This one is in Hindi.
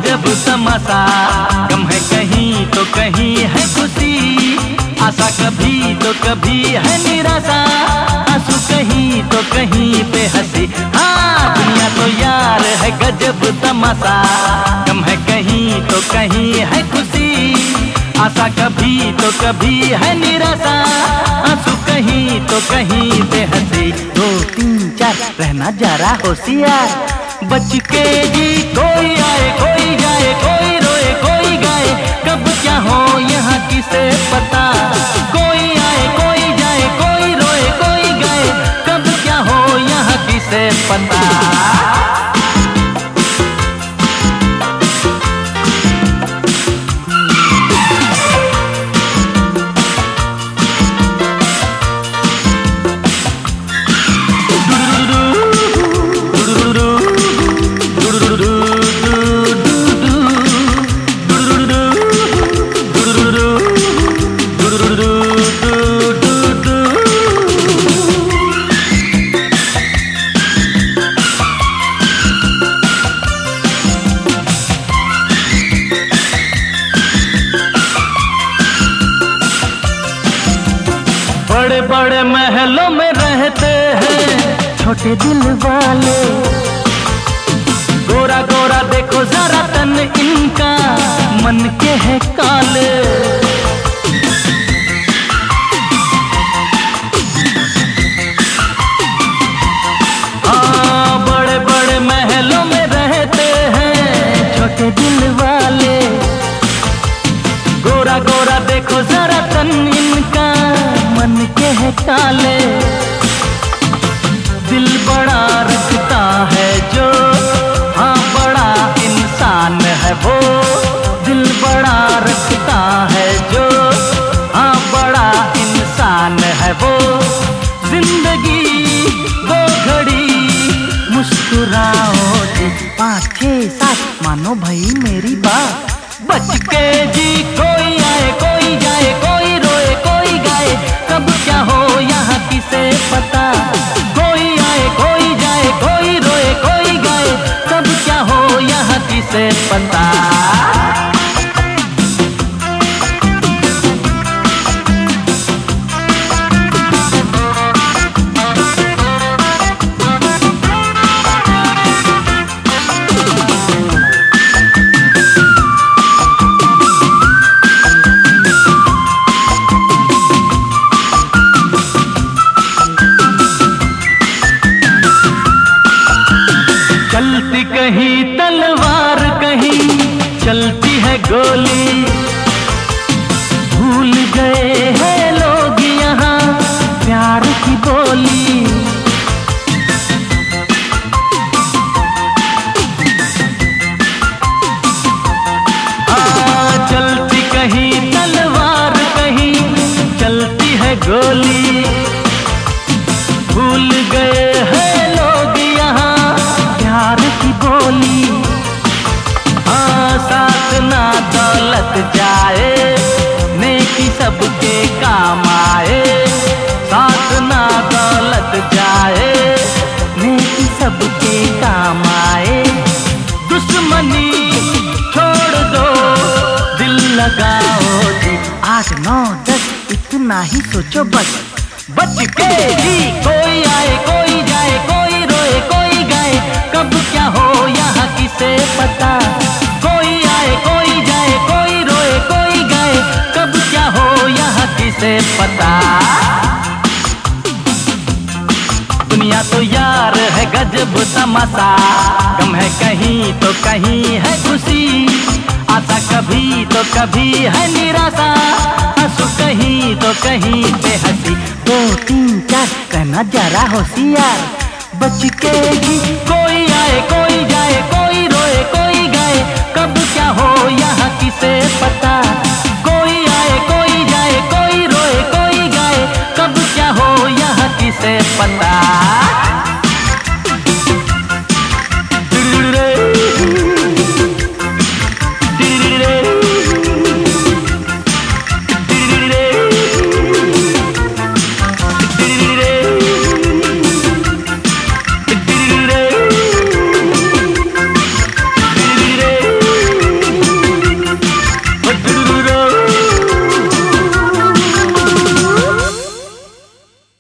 गजब तमाशा। गम है कहीं तो कहीं है खुशी, आशा कभी तो कभी है निराशा, आंसू कहीं तो कहीं पे हंसी। हाँ दुनिया तो यार है गजब तमाशा। गम है कहीं तो कहीं है खुशी, आशा कभी तो कभी है निराशा, आंसू कहीं तो कहीं पे हंसी। 2 3 4 रहना जरा होशियार, बच के जी कोई आए कोई जाए, कोई रोए कोई गाए, कब क्या हो यहाँ किसे पता। कोई आए कोई जाए, कोई रोए कोई गाए, कब क्या हो यहाँ किसे पता। बड़े बड़े महलों में रहते हैं छोटे दिल वाले, गोरा गोरा देखो जरा तन इनका, मन के है काले। हाँ बड़े बड़े महलों में रहते हैं छोटे दिल वाले, गोरा गोरा देखो जरा तन इनका, मन के है काले। दिल बड़ा रखता है जो, हाँ बड़ा इंसान है वो। दिल बड़ा रखता है जो, हाँ बड़ा इंसान है वो। जिंदगी वो घड़ी मुस्कुराओ जी, 5 6 7 मानो भाई मेरी बात। बच के जी कोई आए कोई जाए, कोई रोए कोई गाए, कब क्या हो यहाँ किसे पता। कोई आए कोई जाए, कोई रोए कोई गाए, कब क्या हो यहाँ किसे पता। चलती कहीं तलवार कहीं चलती है गोली, भूल गए हैं लोग यहाँ प्यार की बोली। हाँ चलती कहीं तलवार कहीं चलती है गोली, भूल गए हैं लोग यहाँ प्यार की बोली। हाँ साथ ना दौलत जाए, नेकी सबके काम आए। साथ ना दौलत जाए, नेकी सबके काम आए। दुश्मनी छोड़ दो, दिल लगाओ जी। 8 9 10 इतना ही सोचो बस। बच के जी कोई आए कोई जाए, कोई रोए कोई गाए, कब क्या हो यहाँ किसे पता। कोई आए कोई जाए, कोई रोए कोई गाए, कब क्या हो यहाँ किसे पता। दुनिया तो यार है गजब तमाशा। गम है कहीं तो कहीं है खुशी, आशा कभी तो कभी है निराशा, आंसू कहीं तो कहीं पे हंसी। 2 3 4 कहना जरा होशियार, बच के जी कोई आए कोई जाए, कोई रोए कोई गाए, कब क्या हो यहाँ किसे पता। कोई आए कोई जाए, कोई रोए कोई गाए, कब क्या हो यहाँ किसे पता।